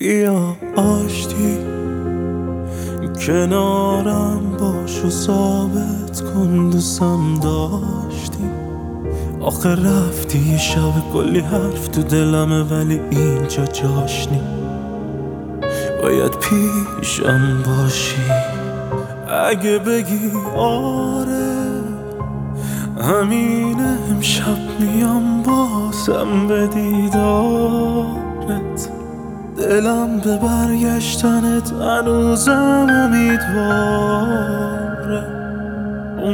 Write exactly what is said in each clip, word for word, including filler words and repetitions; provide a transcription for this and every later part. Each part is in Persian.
بیا آشتی کنارم باش و ثابت کن دوستم داشتی. آخه رفتی یه شب کلی حرف تو دلمه ولی اینجا جاش نی. باید پیشم باشی اگه بگی آره همینه امشب میام بازم به دیدارت. دلم به برگشتنت هنوزم امیدواره و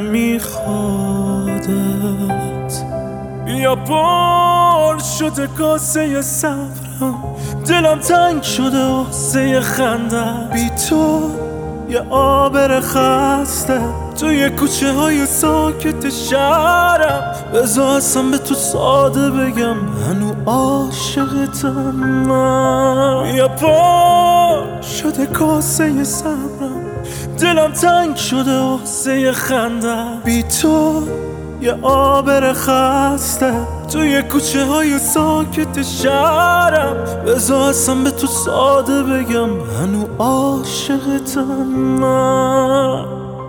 میخوادت. بیا بار شده کاسه صبرم، دلم تنگ شده آسه خندم. بی تو یه آبر خسته توی کوچه های ساکت شهرم. بذار اصلا به تو ساده بگم هنو عاشقتم من. بیا پار شده کاسه صبرم، دلم تنگ شده آسه خندم. بی تو یه آبر خسته توی کوچه های ساکت شهرم. بذار اصلا به تو ساده بگم هنو عاشقتم من.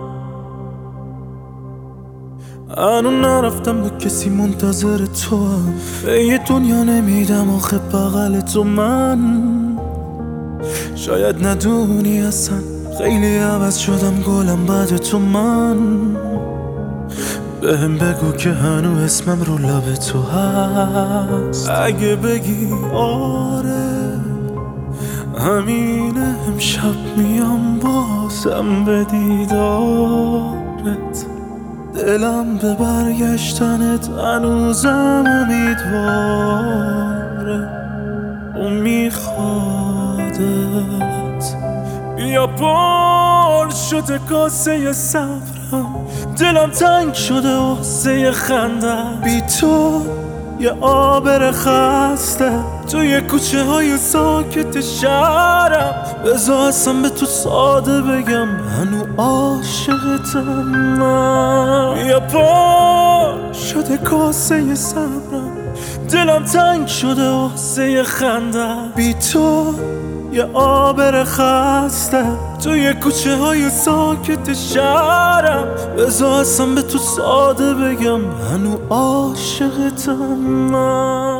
هنو نرفتم با کسی منتظر تو هم، به یه دنیا نمیدم آخه بغل تو من. شاید ندونی اصلا خیلی عوض شدم گلم بعد تو من. بهم بگو که هنو اسمم رو لب تو هست. اگه بگی آره همینه امشب میام بازم به دیدارت. دلم به برگشتنت هنوزم امیدواره و میخوادت. بیا بار شده کاسه صبرم، دلم تنگ شده آسه خندم. بی تو یه آبر خسته توی کوچه های ساکت شهرم. بذار اصلا به تو ساده بگم هنو عاشقتم من. بیا پار شده کاسه صبرم، دلم تنگ شده آسه خندم. بی تو یه آبر خسته توی کوچه های ساکت شهرم. بذار اصلا به تو ساده بگم هنو عاشقتم من.